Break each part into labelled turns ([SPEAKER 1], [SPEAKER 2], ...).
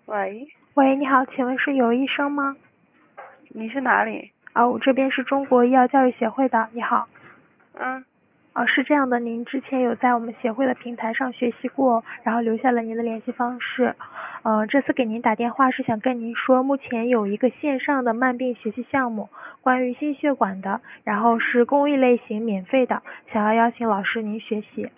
[SPEAKER 1] 喂，
[SPEAKER 2] 喂，你好，请问是尤医生吗？
[SPEAKER 1] 你是哪里？
[SPEAKER 2] 我这边是中国医药教育协会的，你好。
[SPEAKER 1] 嗯，
[SPEAKER 2] 是这样的，您之前有在我们协会的平台上学习过，然后留下了您的联系方式。这次给您打电话是想跟您说，目前有一个线上的慢病学习项目，关于心血管的，然后是公益类型免费的，想要邀请老师您学习。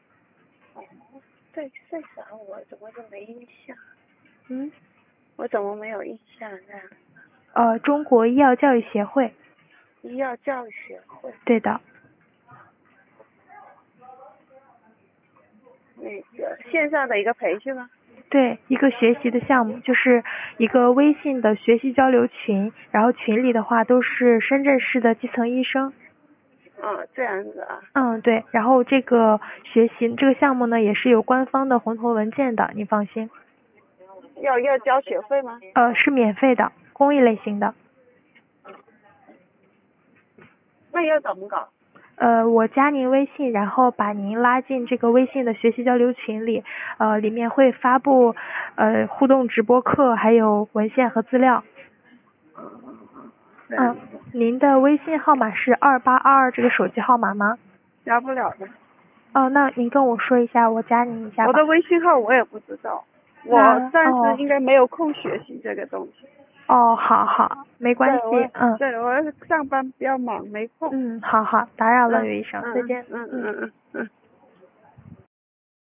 [SPEAKER 1] 对啥我怎么都没印象？
[SPEAKER 2] 嗯，
[SPEAKER 1] 我怎么没有印象呢？
[SPEAKER 2] 中国医药教育协会。
[SPEAKER 1] 医药教育学会
[SPEAKER 2] 对的。
[SPEAKER 1] 那个线上的一个培训吗？
[SPEAKER 2] 对，一个学习的项目，就是一个微信的学习交流群，然后群里的话都是深圳市的基层医生。
[SPEAKER 1] 这样子啊。
[SPEAKER 2] 对，然后这个这个项目呢也是有官方的红头文件的，你放心。
[SPEAKER 1] 要交学费吗？
[SPEAKER 2] 是免费的，公益类型的。
[SPEAKER 1] 那要怎么搞？
[SPEAKER 2] 我加您微信，然后把您拉进这个微信的学习交流群里，里面会发布互动直播课，还有文献和资料。您的微信号码是2822这个手机号码吗？
[SPEAKER 1] 加不了的。
[SPEAKER 2] 那您跟我说一下，我加您一下吧。
[SPEAKER 1] 我的微信号我也不知道，我暂时应该没有空学习这个东西。
[SPEAKER 2] 好，没关系。
[SPEAKER 1] 对，我上班比较忙，没空。
[SPEAKER 2] 好，打扰了，刘医生，再见。
[SPEAKER 1] 嗯。